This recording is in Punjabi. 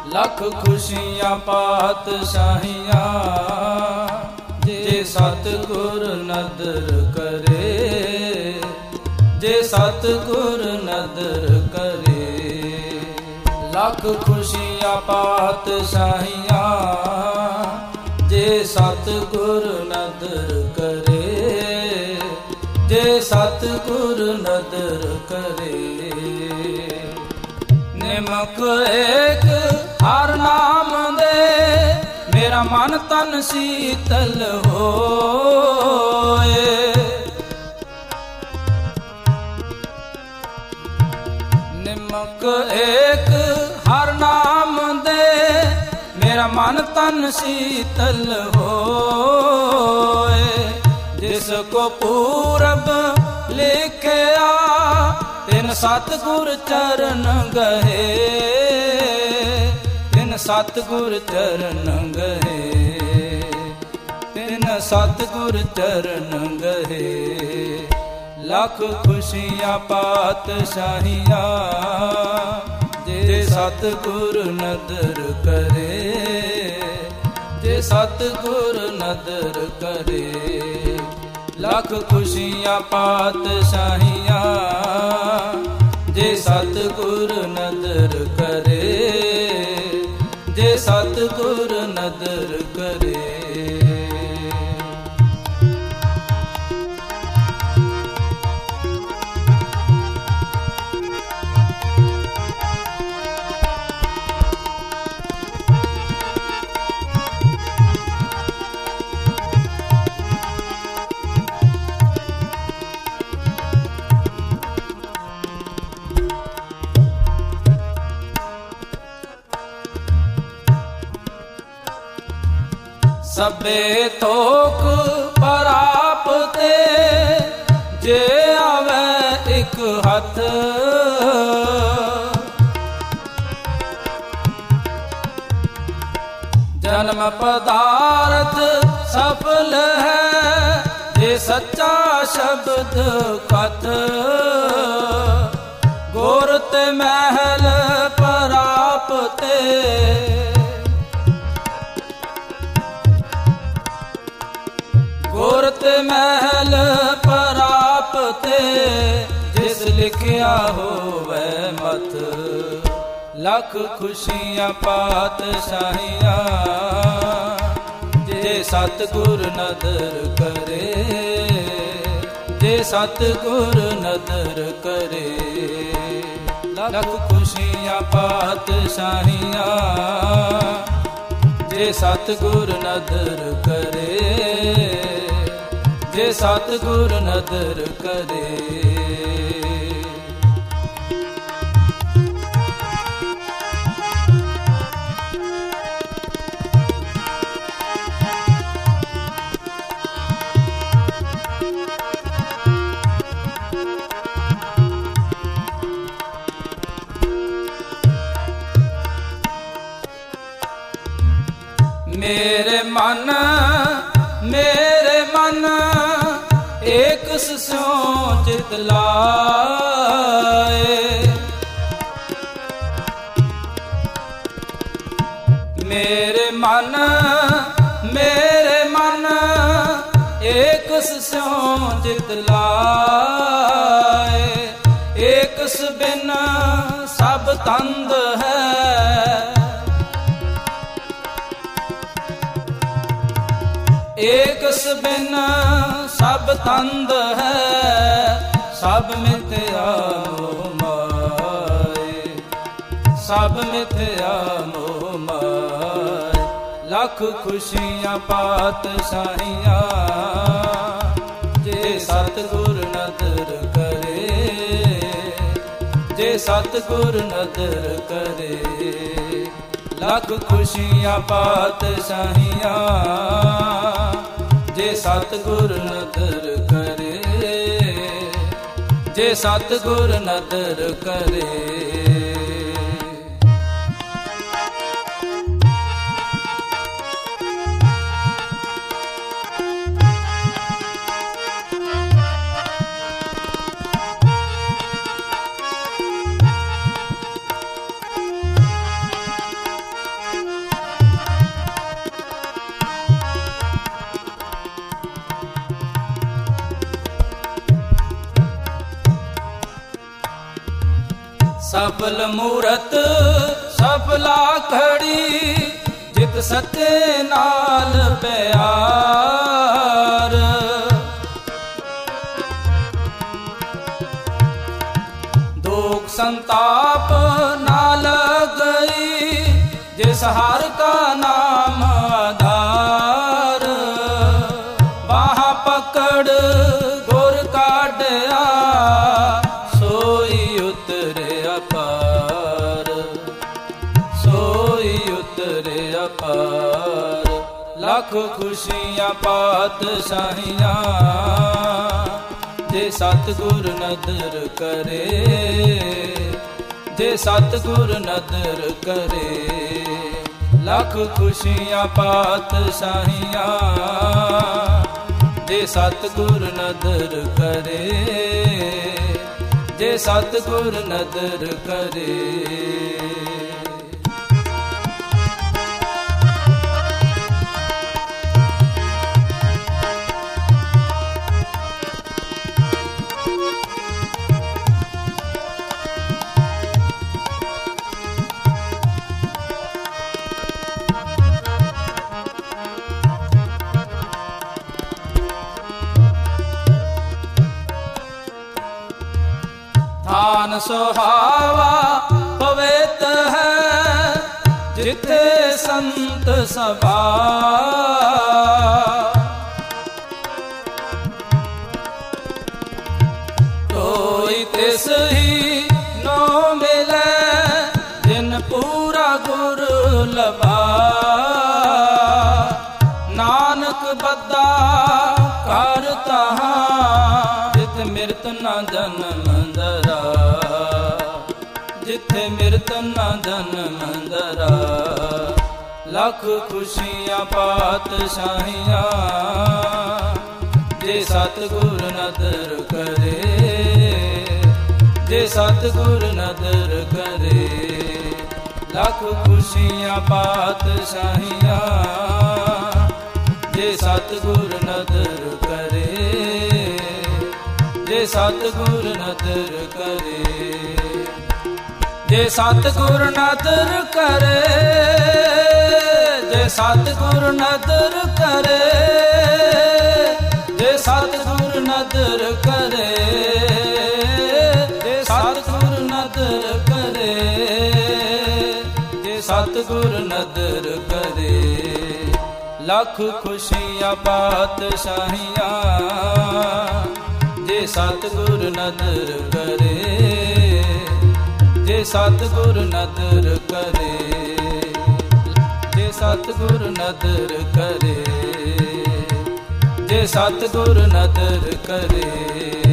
ਲੱਖ ਖੁਸ਼ੀਆਂ ਪਾਤਸ਼ਾਹੀਆਂ ਜੇ ਸਤਿਗੁਰ ਨਦਰ ਕਰੇ, ਜੇ ਸਤਿਗੁਰ ਨਦਰ ਕਰੇ। ਲੱਖ ਖੁਸ਼ੀਆਂ ਪਾਤਸ਼ਾਹੀਆਂ ਜੇ ਸਤਿਗੁਰ ਨਦਰ ਕਰੇ, ਜੇ ਸਤਿਗੁਰ ਨਦਰ ਕਰੇ। ਨਿਮਕ ਏਕ ਹਰ ਨਾਮ ਦੇ, ਮੇਰਾ ਮਨ ਤਨ ਸੀਤਲ ਹੋਏ। ਨਿਮਕ ਏਕ ਹਰ ਨਾਮ ਦੇ, ਮੇਰਾ ਮਨ ਤਨ ਸੀਤਲ ਹੋਏ। ਜਿਸ ਕੋ ਪੂਰਬ ਲਿਖਿਆ, ਤਿਨ ਸਤਿਗੁਰ ਚਰਨ ਗਏ, ਤਿਨ ਸਤਿਗੁਰ ਚਰਨ ਗਏ, ਤਿਨ ਸਤਿਗੁਰ ਚਰਨ ਗਏ। ਲੱਖ ਖੁਸ਼ੀਆਂ ਪਾਤਸ਼ਾਹੀਆਂ ਜੇ ਸਤਿਗੁਰ ਨਦਰ ਕਰੇ, ਜੇ ਸਤਿਗੁਰ ਨਦਰ ਕਰੇ। ਲੱਖ ਖੁਸ਼ੀਆਂ ਪਾਤਸ਼ਾਹੀਆਂ ਜੇ ਸਤਿਗੁਰ ਨਦਰ ਕਰੇ, ਜੇ ਸਤਿਗੁਰ ਨਦਰ ਕਰੇ। ਸਭੇ ਤੋਕ ਪਰਾਪਤੇ, ਜੇ ਆਵੇ ਇੱਕ ਹੱਥ। ਜਨਮ ਪਦਾਰਥ ਸਫਲ ਹੈ, ਜੇ ਸੱਚਾ ਸ਼ਬਦ ਕਥ। ਗੁਰ ਤੇ ਮਹਿਲ ਪਰਾਪਤੇ, ਗੁਰ ਤੇ ਮਹਿਲ ਪਰਾਪਤੇ, ਜਿਸ ਲਿਖਿਆ ਹੋਵੇ ਮਤ। ਲੱਖ ਖੁਸ਼ੀਆਂ ਪਾਤਸ਼ਾਹੀਆਂ ਜੇ ਸਤਿਗੁਰ ਨਦਰ ਕਰੇ, ਜੇ ਸਤਿਗੁਰ ਨਦਰ ਕਰੇ। ਲੱਖ ਖੁਸ਼ੀਆਂ ਪਾਤਸ਼ਾਹੀਆਂ ਜੇ ਸਤਿਗੁਰ ਨਦਰ ਕਰੇ, ਜੇ ਸਤਿਗੁਰ ਨਦਰ ਕਰੇ। ਮੇਰੇ ਮਨ, ਮੇਰੇ ਮਨ ਏਕ ਸਿਉ ਚਿਤ ਲਾਏ। ਮੇਰੇ ਮਨ, ਮੇਰੇ ਮਨ ਏਕ ਸਿਉ ਚਿਤ ਲਾਏ। ਏਕਸ ਬਿਨ ਸਭ ਤੰਦ ਹੈ, ਏਕਸ ਬਿਨ ਸਭ ਤੰਦ ਹੈ। ਸਭ ਮਿਥਿਆ ਮੋਹ ਮਾਏ, ਸਭ ਮਿਥਿਆ ਮੋਹ ਮਾਏ। ਲੱਖ ਖੁਸ਼ੀਆਂ ਪਾਤਸ਼ਾਹੀਆਂ ਜੇ ਸਤਿਗੁਰ ਨਦਰ ਕਰੇ, ਜੇ ਸਤਿਗੁਰ ਨਦਰ ਕਰੇ। ਲੱਖ ਖੁਸ਼ੀਆਂ ਪਾਤਸ਼ਾਹੀਆਂ ਜੇ ਸਤਿਗੁਰ ਨਦਰ ਕਰੇ, ਜੇ ਸਤਿਗੁਰ ਨਦਰ ਕਰੇ। ਸਫਲ ਮੂਰਤ ਸਫਲਾ ਖੜੀ ਜਿਤ ਸੱਚੇ ਨਾਲ ਪਿਆਰ। ਦੁਖ ਸੰਤਾਪ ਨਾ ਲਗਈ ਜਿਸ ਹਰ ਕਾ ਨਾਮ ਆਧਾਰ। ਬਾਹਾਂ ਪਕੜ ਗੁਰ ਕਾਢਿਆ ਸੋਈ ਉਤਰਿਆ ਪਾਰ। ਸੋਈ ਉਤਰਿਆ ਪਾਰ। ਲੱਖ ਖੁਸ਼ੀਆਂ ਪਾਤਸ਼ਾਹੀਆਂ ਜੇ ਸਤਿਗੁਰ ਨਦਰ ਕਰੇ। ਜੇ ਸਤਿਗੁਰ ਨਦਰ ਕਰੇ। ਲੱਖ ਖੁਸ਼ੀਆਂ ਪਾਤਸ਼ਾਹੀਆਂ ਜੇ ਸਤਿਗੁਰ ਨਦਰ ਕਰੇ। ਜੇ ਸਤਿਗੁਰ ਨਦਰ ਕਰੇ। ਥਾਨ ਸੁਹਾਵਾ ਪਵਿੱਤ ਹੈ ਜਿੱਥੇ ਸੰਤ ਸਭਾ। ਕੋਈ ਤਿਸ ਹੀ ਨੋ ਮਿਲੈ ਜਿਨ ਪੂਰਾ ਗੁਰ ਲਭਾ। ਨਾਨਕ ਬੱਧਾ ਕਰ ਤਹਾਂ ਜਿਤ ਮਿਰਤ ਨਾ ਜਨਮ ਦਰਾ। ਜਿੱਥੇ ਮਿਰਤ ਨਾ ਜਨਮ ਦਰਾ। ਲੱਖ ਖੁਸ਼ੀਆਂ ਪਾਤਸ਼ਾਹੀਆਂ ਜੇ ਸਤਿਗੁਰ ਨਦਰ ਕਰੇ। ਜੇ ਸਤਿਗੁਰ ਨਦਰ ਕਰੇ। ਲੱਖ ਖੁਸ਼ੀਆਂ ਪਾਤਸ਼ਾਹੀਆਂ ਜੇ ਸਤਿਗੁਰ ਨਦਰ ਕਰੇ। ਜੇ ਸਤਿਗੁਰ ਨਦਰ ਕਰੇ। ਜੇ ਸਤਿਗੁਰ ਨਦਰ ਕਰੇ। ਜੇ ਸਤਿਗੁਰ ਨਦਰ ਕਰੇ। ਜੇ ਸਤਿਗੁਰ ਨਦਰ ਕਰੇ। ਜੇ ਸਤਿਗੁਰ ਨਦਰ ਕਰੇ। ਜੇ ਸਤਿਗੁਰ ਨਦਰ ਕਰੇ। ਲੱਖ ਖੁਸ਼ੀਆਂ ਪਾਤਸ਼ਾਹੀਆਂ ਜੇ ਸਤਿਗੁਰ ਨਦਰ ਕਰੇ। ਜੇ ਸਤਿਗੁਰ ਨਦਰ ਕਰੇ। ਜੇ ਸਤਿਗੁਰ ਨਦਰ ਕਰੇ। ਜੇ ਸਤਿਗੁਰ ਨਦਰ ਕਰੇ।